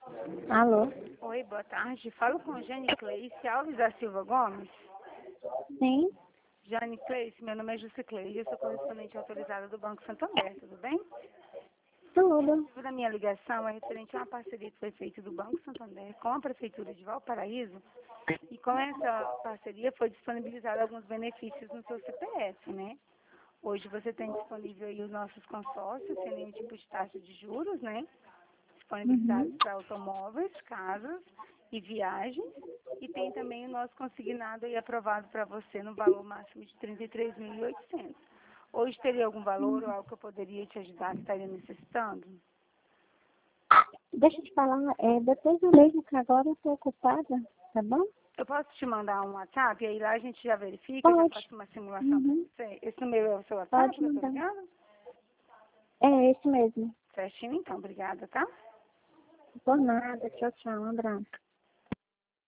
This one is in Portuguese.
Alô? Oi, boa tarde. Falo com Jane Cleice Alves da Silva Gomes. Sim? Jane Cleice, meu nome é Jussi Cleice, eu sou correspondente autorizada do Banco Santander, tudo bem? Tudo. A minha ligação é referente a uma parceria que foi feita do Banco Santander com a Prefeitura de Valparaíso, e com essa parceria foi disponibilizado alguns benefícios no seu CPF, né? Hoje você tem disponível aí os nossos consórcios, sem nenhum tipo de taxa de juros, né? Disponibilizados Uhum. para automóveis, casas e viagens. E tem também o nosso consignado aí aprovado para você no valor máximo de R$ 33.800. Hoje teria algum valor ou algo que eu poderia te ajudar, que estaria necessitando? Deixa eu te falar, depois eu ligo que agora eu tô ocupada, tá bom? Eu posso te mandar um WhatsApp e aí lá a gente já verifica, já Pode. faço uma simulação para Uhum. você. Esse número é o seu WhatsApp Pode que eu estou mandar. ligando? É esse mesmo. Certinho, então. Obrigada, tá? Por nada. Tchau, tchau. Um abraço.